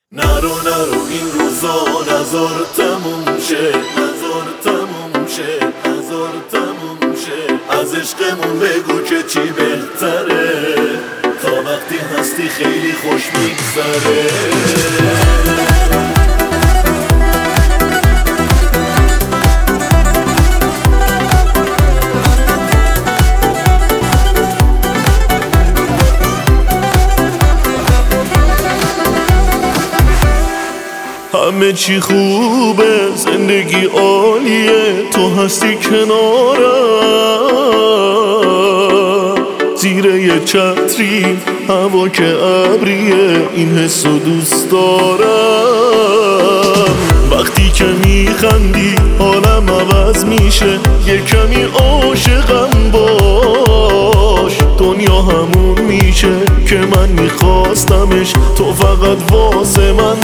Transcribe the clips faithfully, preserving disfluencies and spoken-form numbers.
نرو نرو این روزا نزار تموم شه، نزار تموم شه، نزار تموم شه. از عشقمون بگو که چی بهتره، تا وقتی هستی خیلی خوش میگذره. همه چی خوبه، زندگی عالیه، تو هستی کنارم. زیر یه چتری هوا که ابریه، این حسو دوست دارم. وقتی که میخندی حالم عوض میشه، یه کمی عاشقم باش. دنیا همون میشه که من میخواستمش، تو فقط واسه من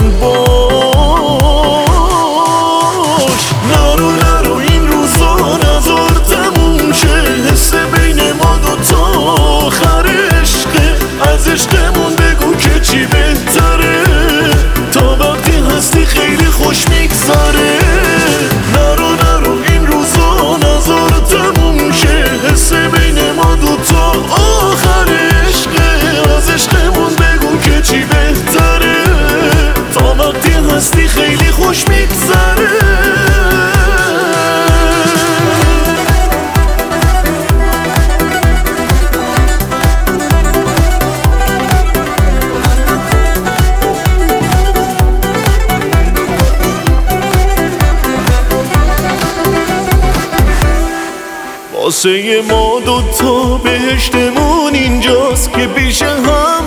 باش. نرو نرو این روزا نزار تموم شه، حس بین ما دوتا آخر عشقه. از عشقمون بگو که چی بهتره، تا وقتی هستی خیلی خوش میگذره. نرو نرو این روزا نزار تموم شه، حس بین ما دوتا آخر عشقه. از عشقمون بگو که چی بهتره، تا وقتی هستی خیلی خوش میگذره. واسه ما دوتا بهشتمون اینجاست که پیش هم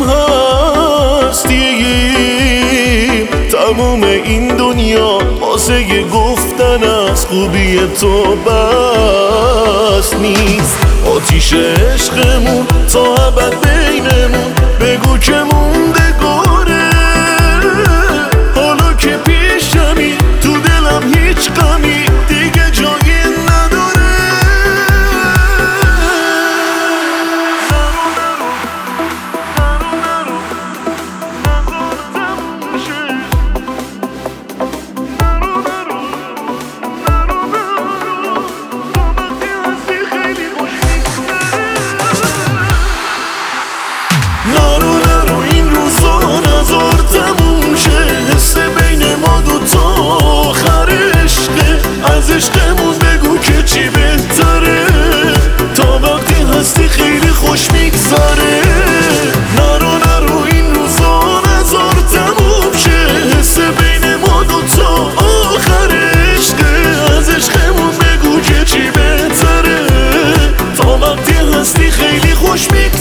هستیم. تموم این دنیا واسه یه گفتن از خوبی تو بس نیست. آتیش عشقمون تا ابد بینمون، بگو که موندگاره. حالا که پیشمی تو دلم هیچ غمی دیگه جایی نداره. نرو نرو این روزا نزار تموم شه، حس بین ما دوتا آخر عشقه. از عشقمون بگو که چی بهتره، تا وقتی هستی خیلی خوش میگذره. نرو نرو این روزا نزار تموم شه، حس بین ما دوتا آخر عشقه. از عشقمون بگو که چی بهتره، تا وقتی هستی خیلی خوش میگذره.